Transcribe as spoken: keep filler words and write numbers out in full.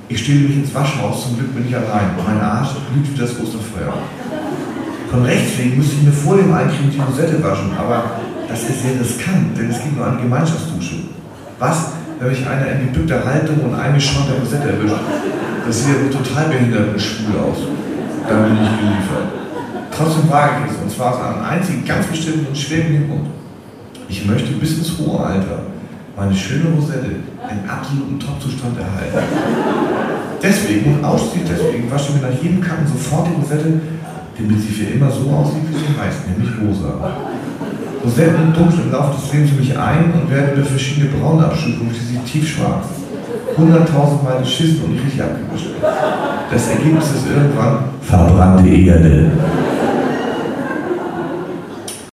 Ich stelle mich ins Waschhaus, zum Glück bin ich allein. Mein Arsch glüht wie das Osterfeuer. Von rechts wegen müsste ich mir vor dem Eincremen die Rosette waschen, aber das ist sehr riskant, denn es gibt nur eine Gemeinschaftsdusche. Was, wenn mich einer in gebückter Haltung und eingeschwang der Rosette erwischt? Das sieht ja wohl total behindert und schwul aus. Dann bin ich geliefert. Trotzdem wage ich es, und zwar aus einem einzigen, ganz bestimmten und schweren Grund. Ich möchte bis ins hohe Alter meine schöne Rosette in absoluten Top-Zustand erhalten. Deswegen und ausschließlich deswegen wasche ich mir nach jedem Kacken sofort die Rosette, damit sie für immer so aussieht, wie sie heißt, nämlich rosa. Rosetten dumpfen im Laufe des Lebens mich ein und werden durch verschiedene Braunabstufungen für sie tiefschwarz. Hunderttausendmal geschissen und richtig abgewischt. Das Ergebnis ist irgendwann verbrannte Erde.